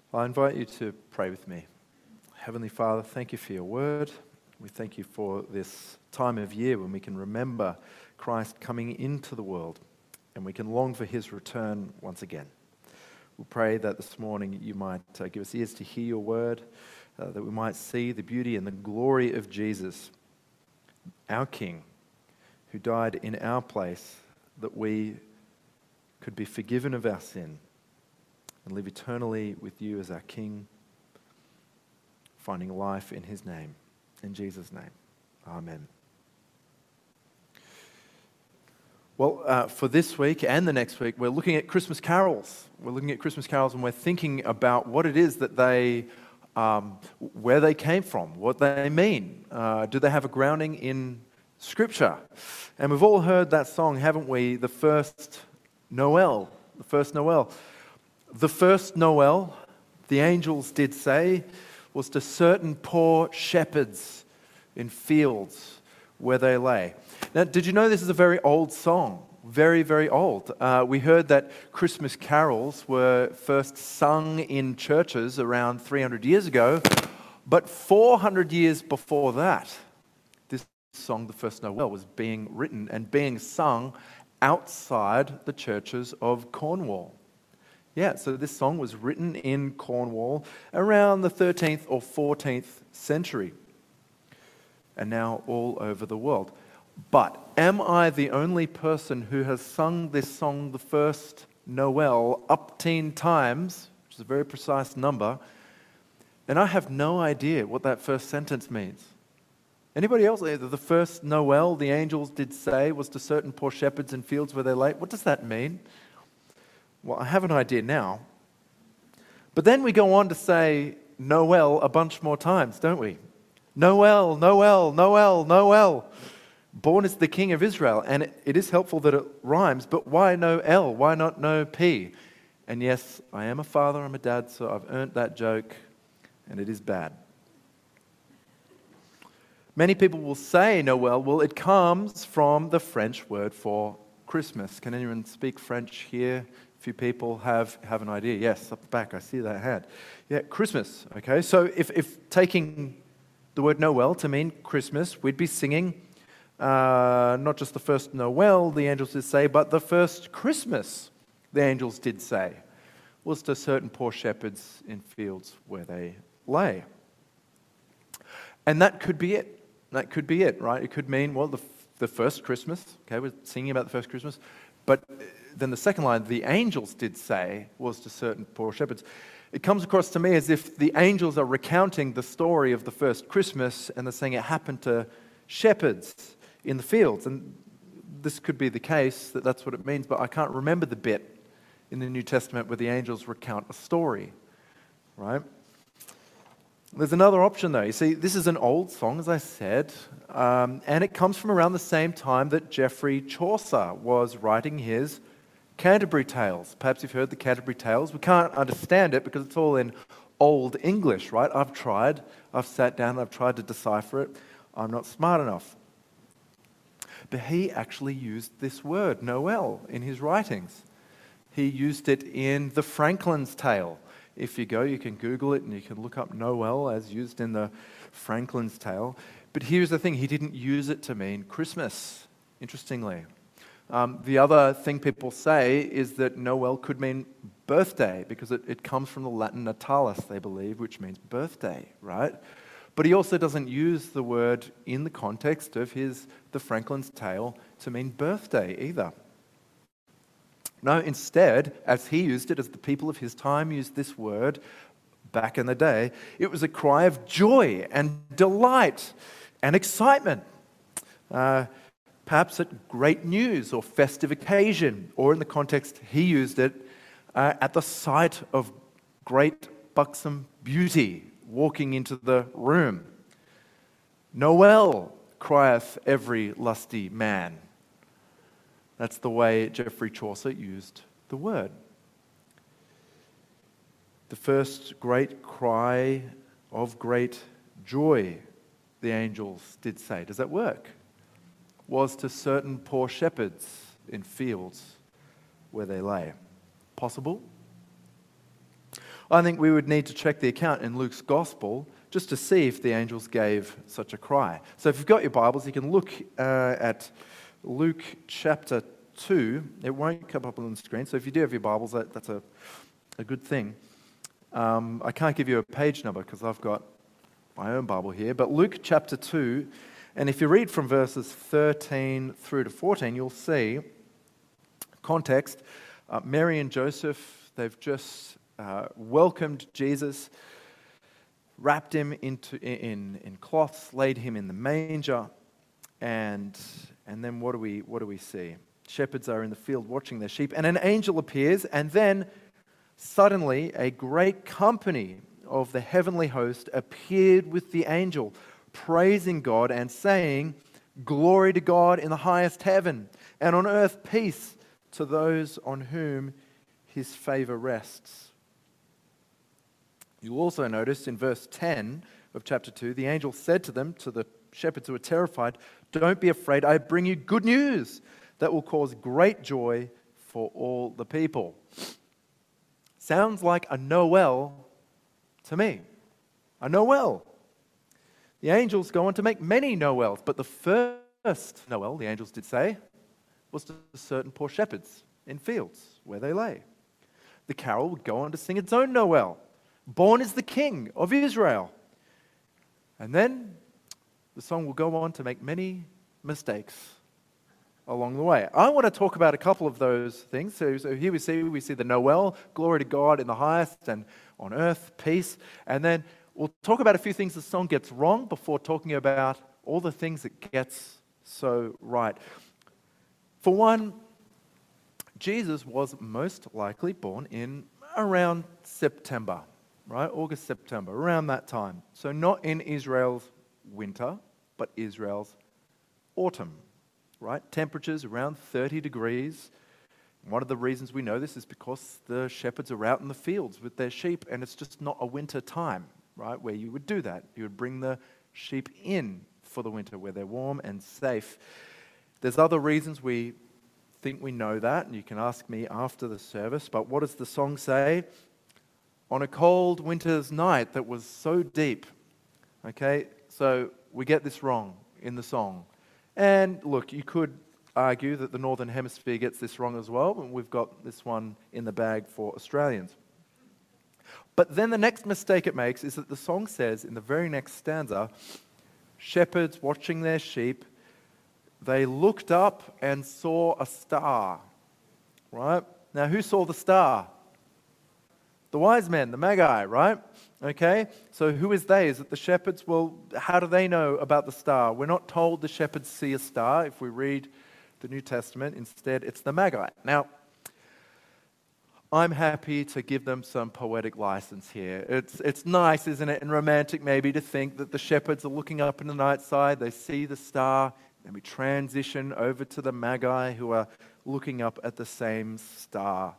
I invite you to pray with me. Heavenly Father, thank you for your word. We thank you for this time of year when we can remember Christ coming into the world and we can long for his return once again. We pray that this morning you might give us ears to hear your word, that we might see the beauty and the glory of Jesus, our King, who died in our place that we could be forgiven of our sin and live eternally with you as our King, finding life in his name. In Jesus' name, amen. Well, for this week and the next week, we're looking at Christmas carols. We're looking at Christmas carols and we're thinking about what it is that where they came from, what they mean. Do they have a grounding in Scripture? And we've all heard that song, haven't we? The first Noel. The first Noel. The first Noel, the angels did say, was to certain poor shepherds in fields where they lay. Now, did you know this is a very old song? Very, very old. We heard that Christmas carols were first sung in churches around 300 years ago, but 400 years before that, this song, The First Noel, was being written and being sung outside the churches of Cornwall. Yeah, so this song was written in Cornwall around the 13th or 14th century, and now all over the world. But am I the only person who has sung this song, The First Noel, upteen times, which is a very precise number, and I have no idea what that first sentence means? Anybody else? The first Noel, the angels did say, was to certain poor shepherds in fields where they lay. What does that mean? Well, I have an idea now. But then we go on to say Noel a bunch more times, don't we? Noel, Noel, Noel, Noel. Born is the King of Israel. And it is helpful that it rhymes, but why no L? Why not no P? And yes, I am a father, I'm a dad, so I've earned that joke, and it is bad. Many people will say Noel. Well, it comes from the French word for Christmas. Can anyone speak French here? A few people have an idea. Yes, up the back, I see that hand. Yeah, Christmas, okay? So if taking the word Noel to mean Christmas, we'd be singing not just the first Noel, the angels did say, but the first Christmas, the angels did say, was to certain poor shepherds in fields where they lay. And that could be it. That could be it, right? It could mean, well, the first Christmas, okay, we're singing about the first Christmas, but then the second line, the angels did say, was to certain poor shepherds. It comes across to me as if the angels are recounting the story of the first Christmas and they're saying it happened to shepherds in the fields. And this could be the case, that's what it means, but I can't remember the bit in the New Testament where the angels recount a story, right? There's another option though. You see, this is an old song, as I said, and it comes from around the same time that Geoffrey Chaucer was writing his Canterbury Tales. Perhaps you've heard the Canterbury Tales. We can't understand it because it's all in Old English, right? I've sat down and I've tried to decipher it. I'm not smart enough. But he actually used this word, Noel, in his writings. He used it in the Franklin's Tale. If you go, you can Google it and you can look up Noel as used in the Franklin's Tale. But here's the thing, he didn't use it to mean Christmas, interestingly. The other thing people say is that Noel could mean birthday because it comes from the Latin natalis, they believe, which means birthday, right? But he also doesn't use the word in the context of the Franklin's Tale to mean birthday either. No, instead, as he used it, as the people of his time used this word back in the day, it was a cry of joy and delight and excitement. Perhaps at great news or festive occasion, or in the context he used it, at the sight of great buxom beauty walking into the room. Noel, crieth every lusty man. That's the way Geoffrey Chaucer used the word. The first great cry of great joy, the angels did say. Does that work? Was to certain poor shepherds in fields where they lay. Possible? I think we would need to check the account in Luke's Gospel just to see if the angels gave such a cry. So if you've got your Bibles, you can look at Luke chapter 2. It won't come up on the screen, so if you do have your Bibles, that's a good thing. I can't give you a page number because I've got my own Bible here, but Luke chapter 2, and if you read from verses 13 through to 14, you'll see context. Mary and Joseph, they've just welcomed Jesus, wrapped him in cloths, laid him in the manger, and then what do we see? Shepherds are in the field watching their sheep, and an angel appears, and then suddenly a great company of the heavenly host appeared with the angel, praising God and saying, "Glory to God in the highest heaven, and on earth peace to those on whom his favor rests." You'll also notice in verse 10 of chapter 2, the angel said to them, to the shepherds who were terrified, "Don't be afraid, I bring you good news that will cause great joy for all the people." Sounds like a Noel to me. A Noel. The angels go on to make many Noels, but the first Noel, the angels did say, was to certain poor shepherds in fields where they lay. The carol would go on to sing its own Noel. Born is the King of Israel. And then the song will go on to make many mistakes along the way. I want to talk about a couple of those things. So here we see the Noel, glory to God in the highest, and on earth, peace. And then we'll talk about a few things the song gets wrong before talking about all the things it gets so right. For one, Jesus was most likely born in around September, right? August, September, around that time. So not in Israel's winter, but Israel's autumn, right? Temperatures around 30 degrees. One of the reasons we know this is because the shepherds are out in the fields with their sheep, and it's just not a winter time, right, where you would do that. You would bring the sheep in for the winter where they're warm and safe. There's other reasons we think we know that, and you can ask me after the service, but what does the song say? On a cold winter's night that was so deep. Okay, so we get this wrong in the song. And look, you could argue that the Northern Hemisphere gets this wrong as well, and we've got this one in the bag for Australians. But then the next mistake it makes is that the song says in the very next stanza, shepherds watching their sheep, they looked up and saw a star. Right? Now, who saw the star? The wise men, the Magi, right? Okay, so who is they? Is it the shepherds? Well, how do they know about the star? We're not told the shepherds see a star if we read the New Testament. Instead, it's the Magi. Now, I'm happy to give them some poetic license here. It's nice, isn't it, and romantic maybe to think that the shepherds are looking up in the night side, they see the star, and we transition over to the Magi who are looking up at the same star.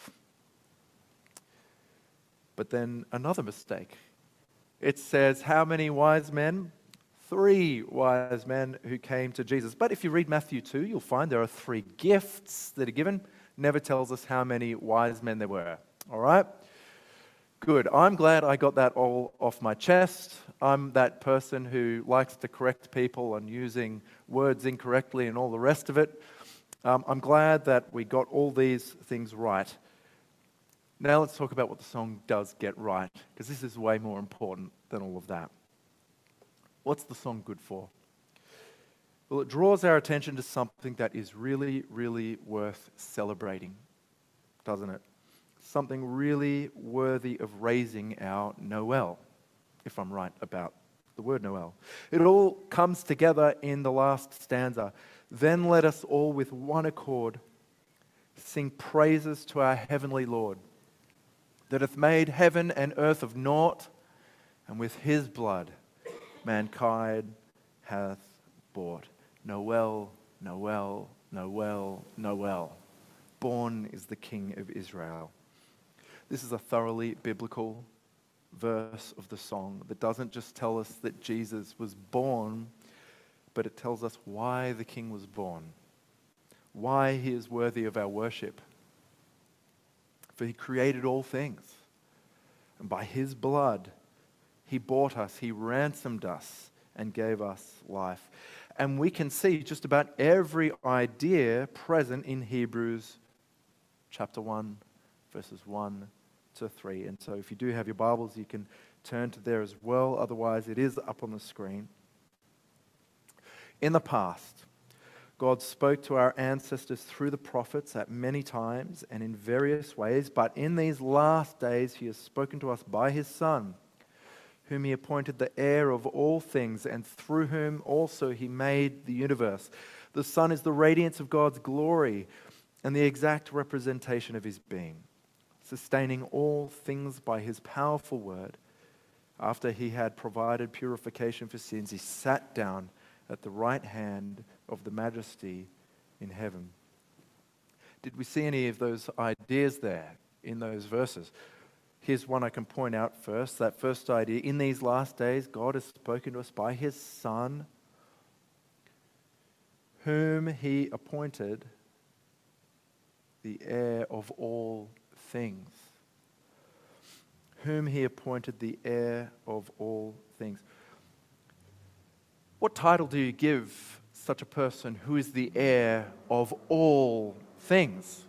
But then another mistake. It says, how many wise men? 3 wise men who came to Jesus. But if you read Matthew 2, you'll find there are 3 gifts that are given. Never tells us how many wise men there were. All right? Good. I'm glad I got that all off my chest. I'm that person who likes to correct people on using words incorrectly and all the rest of it. I'm glad that we got all these things right. Now let's talk about what the song does get right, because this is way more important than all of that. What's the song good for? Well, it draws our attention to something that is really, really worth celebrating, doesn't it? Something really worthy of raising our Noel, if I'm right about the word Noel. It all comes together in the last stanza. Then let us all with one accord sing praises to our heavenly Lord, that hath made heaven and earth of naught, and with his blood mankind hath bought. Noel, Noel, Noel, Noel. Born is the King of Israel. This is a thoroughly biblical verse of the song that doesn't just tell us that Jesus was born, but it tells us why the King was born, why he is worthy of our worship. For he created all things. And by his blood, he bought us, he ransomed us, and gave us life. And we can see just about every idea present in Hebrews chapter 1, verses 1 to 3. And so if you do have your Bibles, you can turn to there as well. Otherwise, it is up on the screen. In the past, God spoke to our ancestors through the prophets at many times and in various ways, but in these last days he has spoken to us by his Son, whom he appointed the heir of all things, and through whom also he made the universe. The Son is the radiance of God's glory and the exact representation of his being, sustaining all things by his powerful word. After he had provided purification for sins, he sat down at the right hand of the Majesty in heaven. Did we see any of those ideas there in those verses? Here's one I can point out first. That first idea, in these last days, God has spoken to us by his Son, whom he appointed the heir of all things. Whom he appointed the heir of all things. What title do you give such a person who is the heir of all things?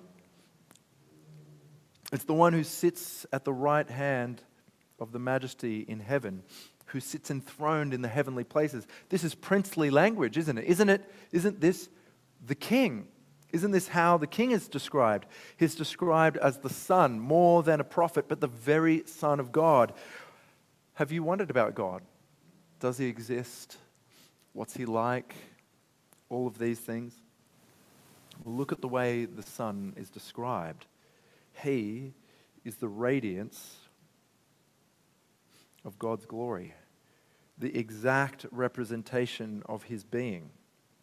It's the one who sits at the right hand of the Majesty in heaven, who sits enthroned in the heavenly places. This is princely language, isn't it? Isn't this the king? Isn't this how the king is described? He's described as the Son, more than a prophet, but the very Son of God. Have you wondered about God? Does he exist? What's he like? All of these things. Well, look at the way the Son is described. He is the radiance of God's glory, the exact representation of his being.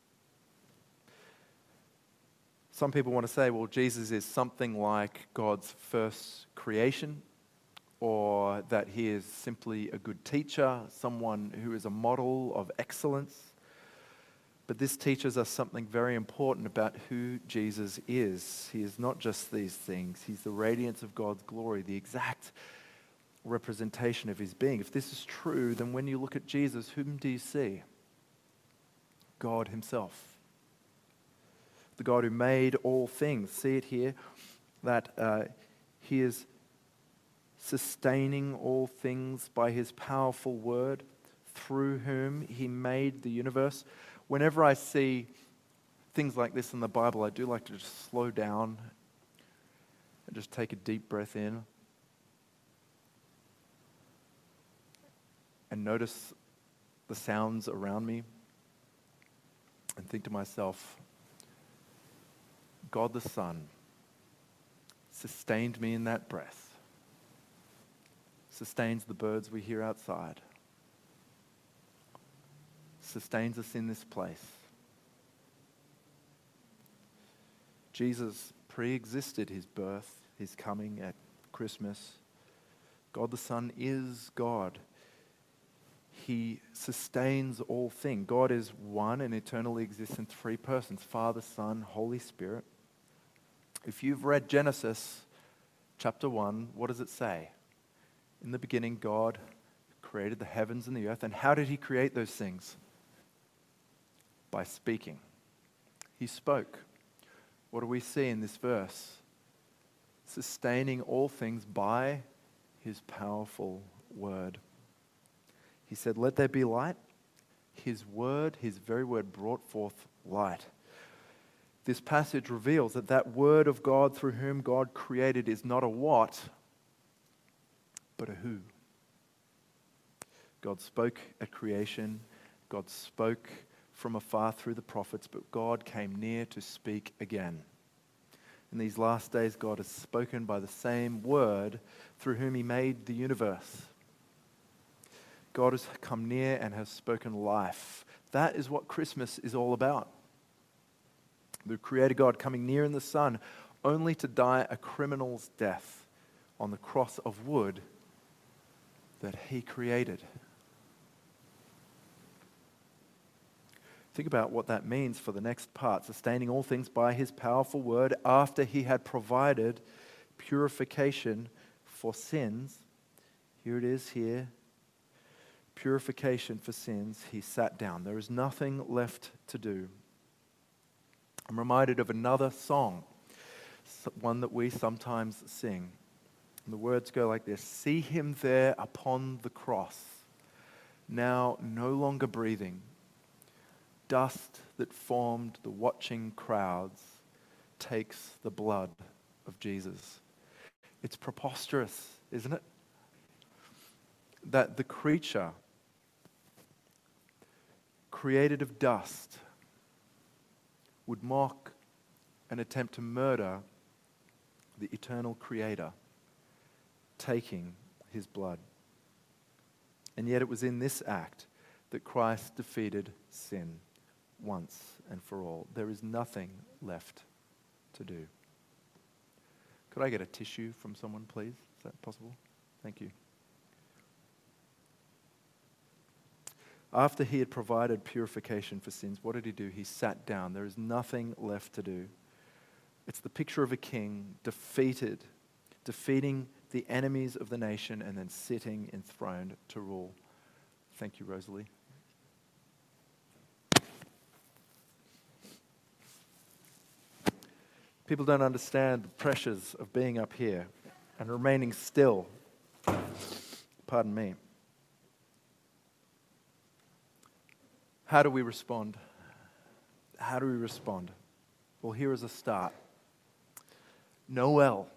Some people want to say, well, Jesus is something like God's first creation, or that he is simply a good teacher, someone who is a model of excellence. But this teaches us something very important about who Jesus is. He is not just these things. He's the radiance of God's glory, the exact representation of his being. If this is true, then when you look at Jesus, whom do you see? God himself. The God who made all things. See it here, that he is sustaining all things by his powerful word, through whom he made the universe. Whenever I see things like this in the Bible, I do like to just slow down and just take a deep breath in and notice the sounds around me and think to myself, God the Son sustained me in that breath, sustains the birds we hear outside, sustains us in this place. Jesus pre-existed his birth, his coming at Christmas. God the Son is God. He sustains all things. God is one and eternally exists in three persons, Father, Son, Holy Spirit. If you've read Genesis chapter 1, what does it say? In the beginning, God created the heavens and the earth. And how did he create those things? By speaking. He spoke. What do we see in this verse? Sustaining all things by his powerful word. He said, let there be light. His word, his very word, brought forth light. This passage reveals that that word of God through whom God created is not a what, but a who. God spoke at creation. God spoke from afar through the prophets, but God came near to speak again. In these last days, God has spoken by the same word through whom he made the universe. God has come near and has spoken life. That is what Christmas is all about. The Creator God coming near in the Son only to die a criminal's death on the cross of wood that he created. Think about what that means for the next part. Sustaining all things by his powerful word after he had provided purification for sins, Here it is here. Purification for sins. He sat down. There is nothing left to do. I'm reminded of another song, one that we sometimes sing. And the words go like this: see him there upon the cross, now no longer breathing. Dust that formed the watching crowds takes the blood of Jesus. It's preposterous, isn't it? That the creature created of dust would mock and attempt to murder the eternal Creator, taking his blood. And yet it was in this act that Christ defeated sin once and for all. There is nothing left to do. Could I get a tissue from someone, please? Is that possible? Thank you. After he had provided purification for sins, what did he do? He sat down. There is nothing left to do. It's the picture of a king defeating the enemies of the nation and then sitting enthroned to rule. Thank you, Rosalie. People don't understand the pressures of being up here and remaining still. Pardon me. How do we respond? How do we respond? Well, here is a start. Noel.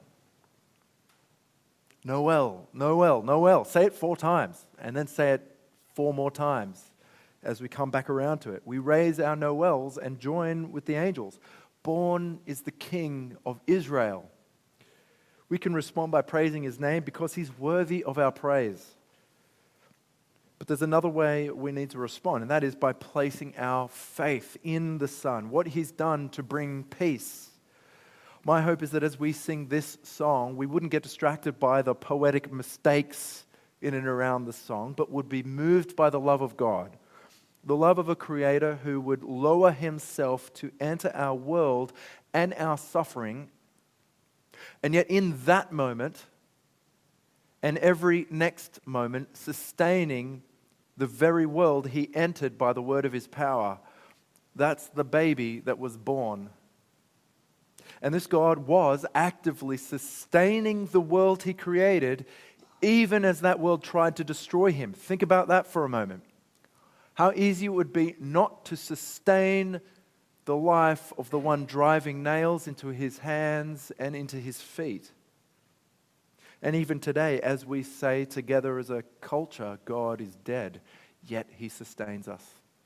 Noel, Noel, Noel. Say it 4 times and then say it 4 more times as we come back around to it. We raise our Noels and join with the angels. Born is the King of Israel. We can respond by praising his name because he's worthy of our praise. But there's another way we need to respond, and that is by placing our faith in the Son, what he's done to bring peace. My hope is that as we sing this song, we wouldn't get distracted by the poetic mistakes in and around the song, but would be moved by the love of God. The love of a Creator who would lower himself to enter our world and our suffering. And yet in that moment, and every next moment, sustaining the very world he entered by the word of his power. That's the baby that was born. And this God was actively sustaining the world he created, even as that world tried to destroy him. Think about that for a moment. How easy it would be not to sustain the life of the one driving nails into his hands and into his feet. And even today, as we say together as a culture, God is dead, yet he sustains us.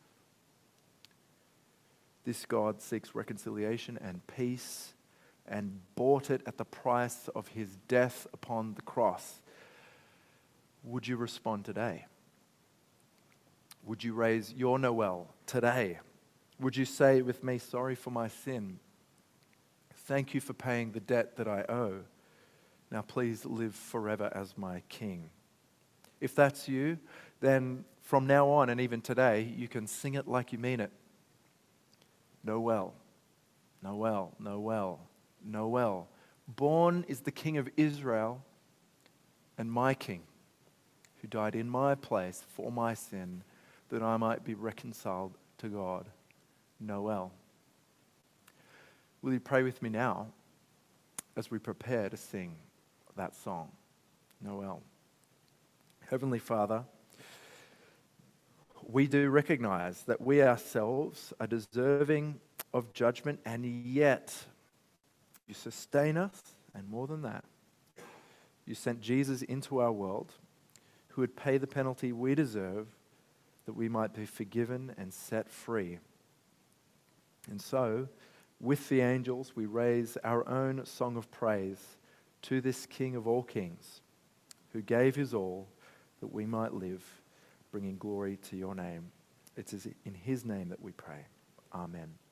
This God seeks reconciliation and peace and bought it at the price of his death upon the cross. Would you respond today? Would you raise your Noel today? Would you say with me, sorry for my sin? Thank you for paying the debt that I owe. Now please live forever as my King. If that's you, then from now on and even today, you can sing it like you mean it. Noel, Noel, Noel, Noel. Born is the King of Israel and my King, who died in my place for my sin, that I might be reconciled to God. Noel. Will you pray with me now as we prepare to sing that song? Noel. Heavenly Father, we do recognize that we ourselves are deserving of judgment, and yet you sustain us, and more than that, you sent Jesus into our world who would pay the penalty we deserve that we might be forgiven and set free. And so, with the angels, we raise our own song of praise to this King of all kings, who gave his all that we might live, bringing glory to your name. It is in his name that we pray. Amen.